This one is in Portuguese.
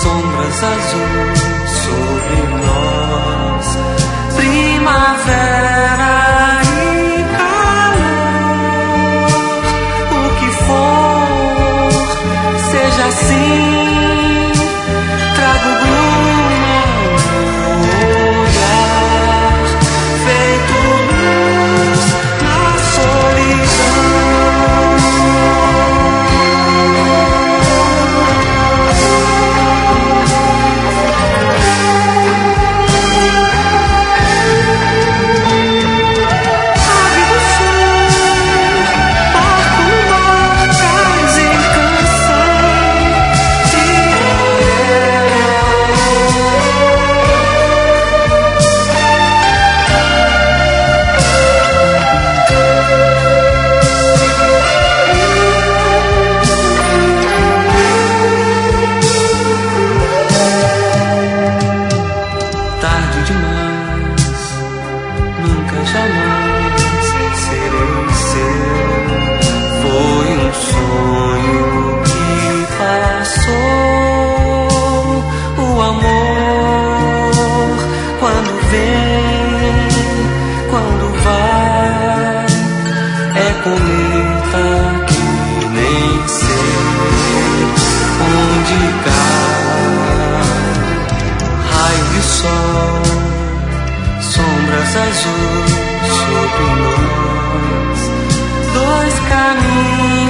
sombras azuis sobre nós, primavera e calor, o que for, seja assim. Trago bruma no olhar, feito luz na solidão. Cometa que nem sei onde cai, raio de sol, sombras azuis sobre nós, dois caminhos.